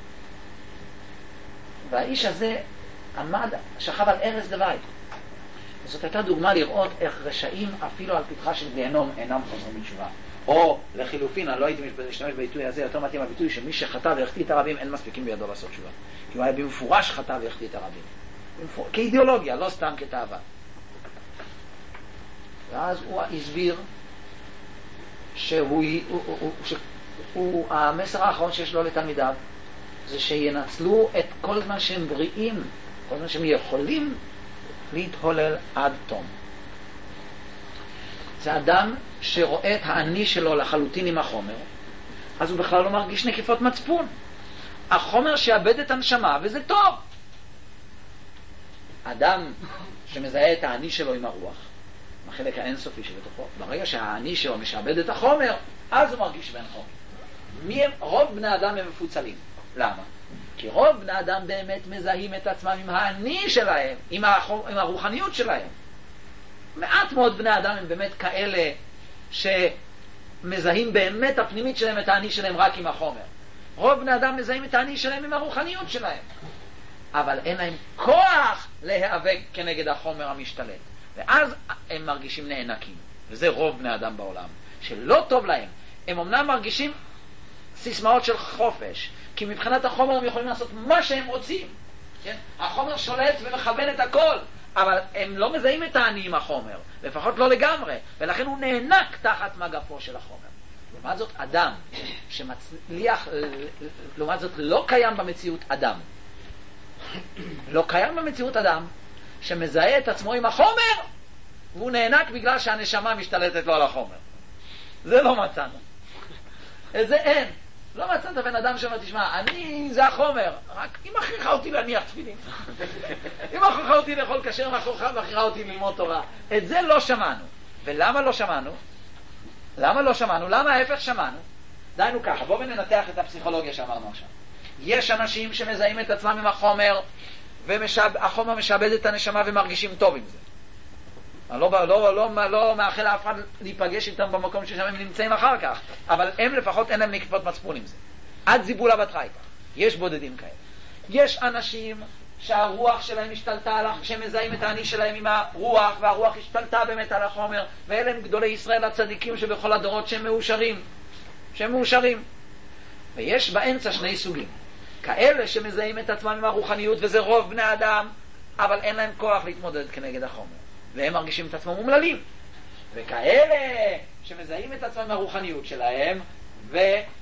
והאיש הזה עמד, שכב על ערש דווי. זאת הייתה דוגמה לראות איך רשעים אפילו על פתחה של גיהנום אינם חוזרים בתשובה. או לחילופין, אני לא הייתי משתמש בביטוי הזה, יותר מתאים הביטוי שמי שחטא והחטיא את הרבים אין מספיקים בידו לעשות תשובה. כי הוא היה במפורש חטא והחטיא את הרבים. במפור... כאידיאולוגיה, לא סתם כתאווה. ואז הוא הסביר שהוא, הוא, הוא, הוא, שהוא, המסר האחרון שיש לו לתלמידיו זה שינצלו את כל מה שהם בריאים, כל מה שהם יכולים להתהולל עד תום. זה אדם שרואה את האני שלו לחלוטין עם החומר, אז הוא בכלל לא מרגיש נקיפות מצפון. החומר שעבד את הנשמה, וזה טוב. אדם שמזהה את האני שלו עם הרוח, החלק האינסופי שבתוכו, ברגע שהאני שלו משעבד את החומר, אז הוא מרגיש בן חומר. מי הם? רוב בני אדם הם מפוצלים. למה? כי רוב בני אדם באמת מזהים את עצמם עם האני שלהם, עם, החום, עם הרוחניות שלהם. מעט מאוד בני אדם הם באמת כאלה שמזהים באמת הפנימית שלהם, את האני שלהם רק עם החומר. רוב בני אדם מזהים את האני שלהם עם הרוחניות שלהם. אבל אין להם כוח להיאבק כנגד החומר המשתלט. ואז הם מרגישים נאנקים. וזה רוב בני אדם בעולם. שלא טוב להם. הם אמנם מרגישים סיסמאות של חופש. כי מבחינת החומר הם יכולים לעשות מה שהם רוצים. כן? החומר שולט ומכוון את הכל. אבל הם לא מזהים את האני עם החומר. לפחות לא לגמרי. ולכן הוא נאנק תחת מגפו של החומר. לעומת זאת, אדם שמצליח, לעומת זאת, לא קיים במציאות אדם. לא קיים במציאות אדם שמזהה את עצמו עם החומר והוא נאנק בגלל שהנשמה משתלטת לו על החומר. זה לא מצאנו. זה אין. לא מצאת בן אדם שאומר, תשמע, אני זה החומר, רק אם מכריחה אותי להניח תפילין. אם מכריחה אותי לאכול כשר, מכריחה אותי ללמוד תורה. את זה לא שמענו. ולמה לא שמענו? למה לא שמענו? למה ההפך שמענו? דיינו ככה, בואו וננתח את הפסיכולוגיה שאמרנו עכשיו. יש אנשים שמזהים את עצמם עם החומר, והחומר משעבד את הנשמה ומרגישים טוב עם זה. אני לא, לא, לא, לא, לא מאחל לאף אחד להיפגש איתם במקום ששם הם נמצאים אחר כך, אבל הם לפחות אין להם נקיפות מצפון עם זה. עד זיבולה בת חי. יש בודדים כאלה. יש אנשים שהרוח שלהם השתלטה על, שמזהים את האני שלהם עם הרוח, והרוח השתלטה באמת על החומר, ואלה הם גדולי ישראל הצדיקים שבכל הדורות שהם מאושרים. שהם מאושרים. ויש באמצע שני סוגים. כאלה שמזהים את עצמם עם הרוחניות, וזה רוב בני אדם, אבל אין להם כוח להתמודד כנגד החומר. והם מרגישים את עצמם מומללים. וכאלה שמזהים את עצמם עם הרוחניות שלהם, ו...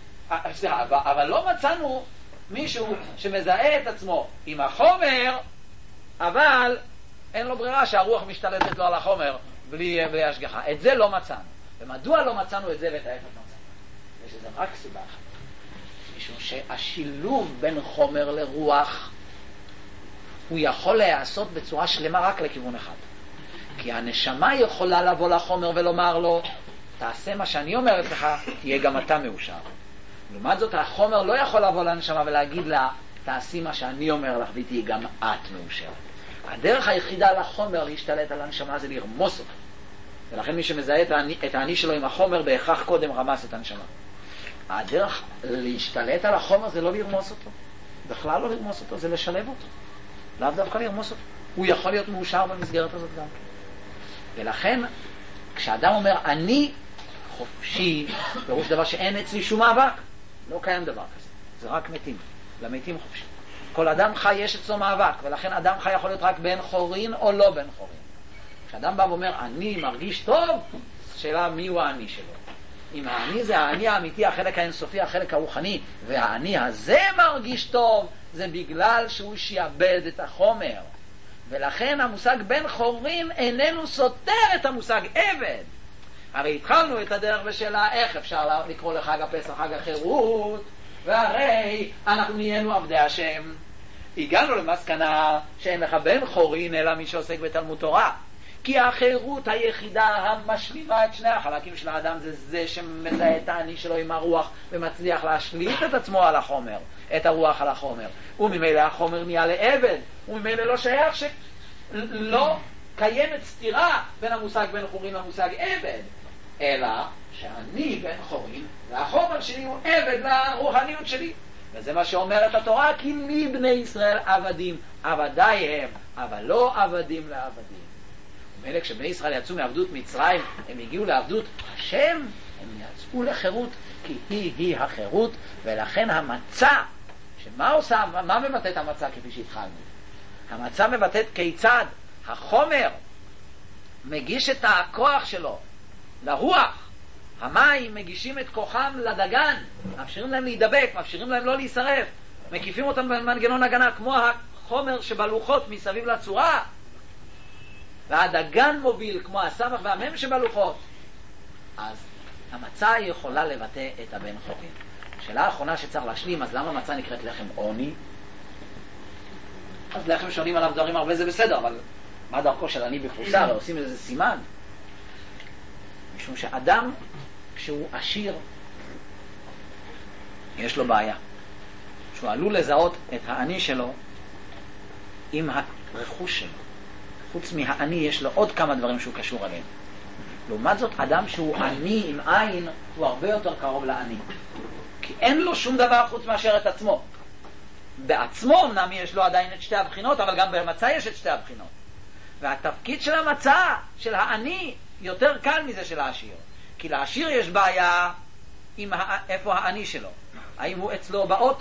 אבל לא מצאנו מישהו שמזהה את עצמו עם החומר, אבל אין לו ברירה שהרוח משתלטת לו על החומר בלי, בלי השגחה. את זה לא מצאנו. ומדוע לא מצאנו את זה ואת ההפך מצאנו? ושזה רק סיבה אחת. משום שהשילוב בין חומר לרוח הוא יכול להיעשות בצורה שלמה רק לכיוון אחד. כי הנשמה יכולה לבוא לחומר ולומר לו, תעשה מה שאני אומרת לך, תהיה גם אתה מאושר. לעומת זאת, החומר לא יכול לבוא לנשמה ולהגיד לה, תעשי מה שאני אומר לך ותהיה גם את מאושרת. הדרך היחידה לחומר להשתלט על הנשמה זה לרמוס אותה. ולכן מי שמזהה את האני, את האני שלו עם החומר בהכרח קודם רמס את הנשמה. הדרך להשתלט על החומר זה לא לרמוס אותו. בכלל לא לרמוס אותו, זה לשלב אותו. לאו דווקא לרמוס אותו. הוא יכול להיות מאושר במסגרת הזאת גם. ולכן, כשאדם אומר, אני חופשי, פירוש דבר שאין אצלי שום מאבק, לא קיים דבר כזה. זה רק מתים. למתים חופשי. כל אדם חי יש אצלו מאבק, ולכן אדם חי יכול להיות רק בן חורין או לא בן חורין. כשאדם בא ואומר, אני מרגיש טוב, שאלה מי הוא האני שלו. אם האני זה האני האמיתי, החלק האינסופי, החלק הרוחני, והאני הזה מרגיש טוב, זה בגלל שהוא שיעבד את החומר. ולכן המושג בן חורין איננו סותר את המושג עבד. הרי התחלנו את הדרך בשאלה איך אפשר לקרוא לחג הפסח חג החירות, והרי אנחנו נהיינו עבדי השם. הגענו למסקנה שאין לך בן חורין אלא מי שעוסק בתלמוד תורה, כי החירות היחידה המשלימה את שני החלקים של האדם זה זה שמזהה את האני שלו עם הרוח ומצליח להשליט את עצמו על החומר, את הרוח על החומר, וממילא החומר נהיה לעבד, וממילא לא שייך שלא קיימת סתירה בין המושג בן חורין למושג עבד, אלא שאני בן חורין והחומר שלי הוא עבד לרוחניות שלי. וזה מה שאומרת התורה, כי מי בני ישראל עבדים, עבדי הם, אבל לא עבדים לעבדים. ומילא כשבני ישראל יצאו מעבדות מצרים, הם הגיעו לעבדות השם, הם יצאו לחירות, כי היא היא החירות, ולכן המצע, שמה עושה, מה מבטאת המצע כפי שהתחלנו? המצע מבטאת כיצד החומר מגיש את הכוח שלו לרוח, המים מגישים את כוחם לדגן, מאפשרים להם להידבק, מאפשרים להם לא להישרף, מקיפים אותם במנגנון הגנה כמו החומר שבלוחות מסביב לצורה, והדגן מוביל כמו הסמך והמם שבלוחות. אז המצה יכולה לבטא את הבן חורין. השאלה האחרונה שצריך להשלים, אז למה המצה נקראת לחם עוני? אז לחם שונים עליו דברים הרבה זה בסדר, אבל מה דרכו של אני בפרוסה? עושים איזה סימן. משום שאדם כשהוא עשיר יש לו בעיה, שהוא עלול לזהות את האני שלו עם הרכוש שלו. חוץ מהאני יש לו עוד כמה דברים שהוא קשור עליהם. לעומת זאת אדם שהוא אני עם עין הוא הרבה יותר קרוב לאני, כי אין לו שום דבר חוץ מאשר את עצמו. בעצמו אמנם יש לו עדיין את שתי הבחינות, אבל גם במצא יש את שתי הבחינות, והתפקיד של המצא של האני יותר קל מזה של העשיר, כי לעשיר יש בעיה עם הא... איפה האני שלו, האם הוא אצלו באוטו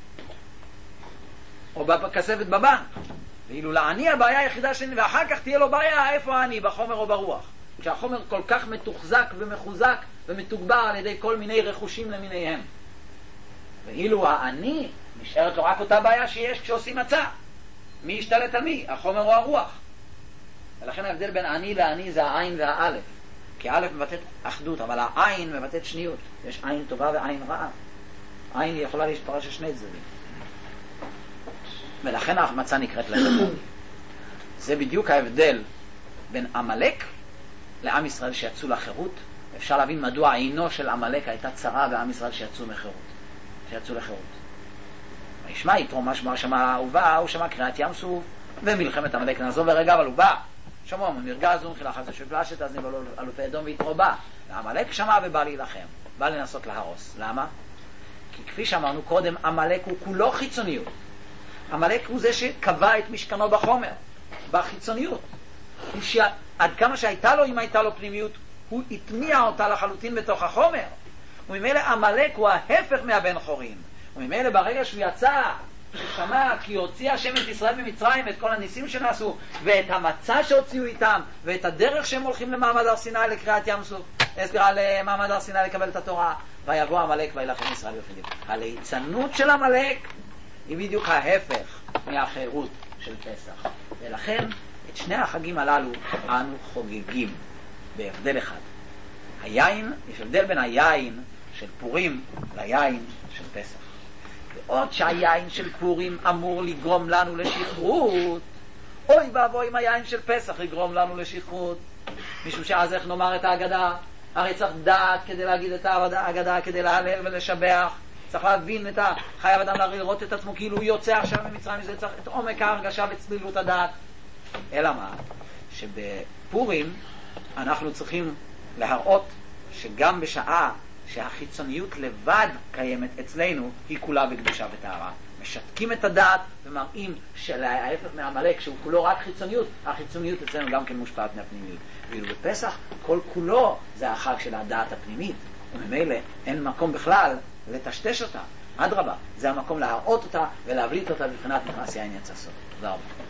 או בכספת בבנק, ואילו לעני הבעיה היחידה שלי, ואחר כך תהיה לו בעיה איפה האני, בחומר או ברוח, כשהחומר כל כך מתוחזק ומחוזק ומתוגבר על ידי כל מיני רכושים למיניהם. ואילו האני נשארת לו רק אותה בעיה שיש כשעושים מצא, מי ישתלט על מי, החומר או הרוח. ולכן ההבדל בין אני לעני זה העין והאלף, כי האלף מבטאת אחדות, אבל העין מבטאת שניות. יש עין טובה ועין רעה. עין יכולה להשפרה של שני צדדים, ולכן המצה נקראת לחם. זה בדיוק ההבדל בין עמלק לעם ישראל שיצאו לחירות. אפשר להבין מדוע עינו של עמלק הייתה צרה בעם ישראל שיצאו מחירות, שיצאו לחירות. וישמע יתרו משמע שמע, הוא בא, הוא שמע קריאת ים סוף ומלחמת עמלק. נעזוב ברגע, אבל הוא בא, שמעו מנרגע זו מחילה חזה שפלשת אז נבלו אלופי אדום, ויתרו בא ועמלק שמע ובא להילחם, בא לנסות להרוס. למה? כי כפי שאמרנו קודם, עמלק הוא כולו חיצוניות. עמלק הוא זה שקבע את משכנו בחומר, בחיצוניות. עד כמה שהייתה לו, אם הייתה לו פנימיות, הוא התמיע אותה לחלוטין בתוך החומר. וממילא עמלק הוא ההפך מהבן חורין. וממילא ברגע שהוא יצא, ששמע כי הוציא השם את ישראל ממצרים, את כל הניסים שנעשו, ואת המצע שהוציאו איתם, ואת הדרך שהם הולכים למעמד הר סיני לקריאת ים סוף, סליחה, למעמד הר סיני לקבל את התורה, ויבוא עמלק וילחם ישראל בפניו. הליצנות של עמלק היא בדיוק ההפך מהחירות של פסח. ולכן את שני החגים הללו אנו חוגגים בהבדל אחד. היין, יש הבדל בין היין של פורים ליין של פסח. ועוד שהיין של פורים אמור לגרום לנו לשכרות, אוי ואבוי אם היין של פסח יגרום לנו לשכרות, משום שאז איך נאמר את ההגדה? הרי צריך דעת כדי להגיד את ההגדה, כדי להלל ולשבח. צריך להבין את ה... חייב אדם לראות את עצמו כאילו הוא יוצא עכשיו ממצרים, זה צריך את עומק ההרגשה וצלילות הדעת. אלא מה? שבפורים אנחנו צריכים להראות שגם בשעה שהחיצוניות לבד קיימת אצלנו, היא כולה בקדושה וטהרה. משתקים את הדעת ומראים שלהפך מהעמלק, שהוא כולו רק חיצוניות, החיצוניות אצלנו גם כן מושפעת מהפנימיות. ואילו בפסח כל כולו זה החג של הדעת הפנימית, וממילא אין מקום בכלל לטשטש אותה. אדרבה, זה המקום להראות אותה ולהבליט אותה בבחינת נכנס יין יצא סוד. תודה רבה.